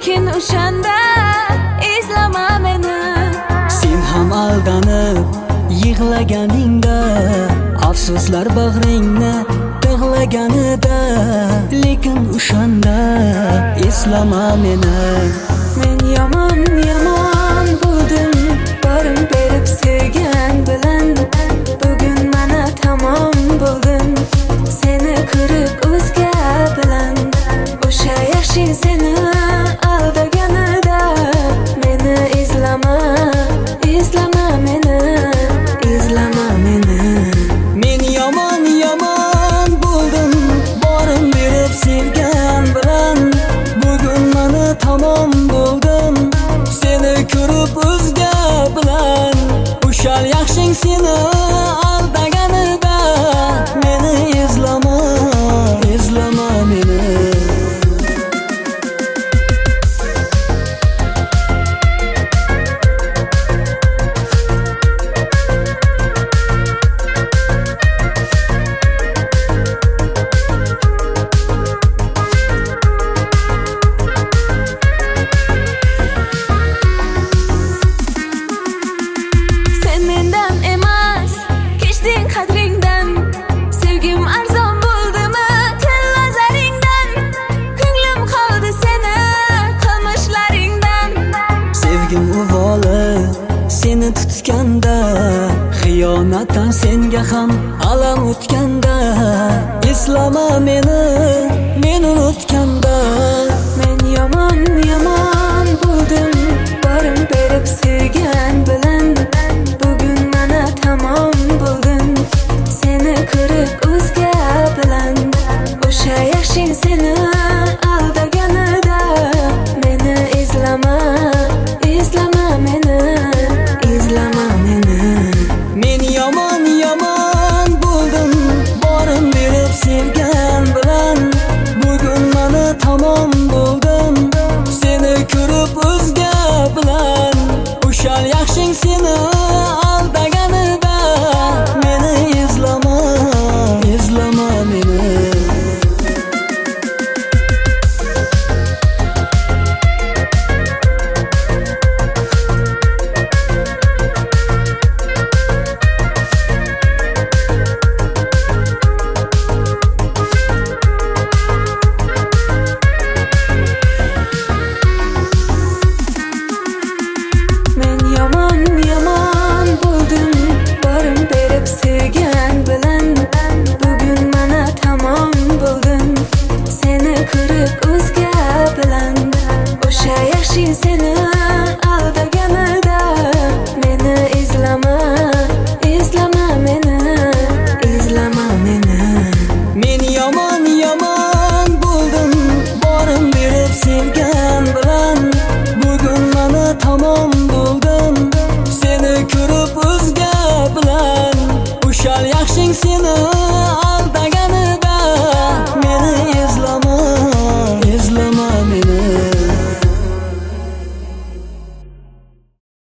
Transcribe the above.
lekin o'shanda izlama meni. Sen ham aldanib yig'laganingda, afsuslar bag'ringni tig'laganida, lekin o'shanda eslama meni. Men yomon bo'ldim, borim berib sevgan bilan. Bugun mana tamom bo'ldim, seni ko'rib o'zga bilan. O'sha yaxshi seni aldaganida, meni izlama meni, izlama meni. Men yomon bo'ldim, borim berib sevgan bilan. Bugun mana tamom bo'ldim, seni ko'rib o'zga bilan. O'sha yaxshing seni aldaganida, meni izlama meni. Qadringdan sevgim arzon bo'ldimi til nazaringdan. Ko'nglim qoldi seni qilmishlaringdan. Sevgim uvoli seni tutganda, xiyonatdan senga ham alam o'tganda. Eslama meni, men unutganda. Men yomon bo'ldim, borim berib sevgan bilan. Bugun mana tamom bo'ldim, seni ko'rib o'zga bilan. O'sha yaxshing seni aldaganida, meni izlama meni, izlama meni. Men yomon bo'ldim, borim berib sevgan bilan. Bugun mana tamom bo'ldim, seni ko'rib o'zga bilan. O'sha yaxshing seni aldaganida, meni izlama meni. Men yomon bo'ldim, borim berib sevgan bilan. Bugun mana tamom bo'ldim, seni ko'rib o'zga bilan. O'sha yaxshi seni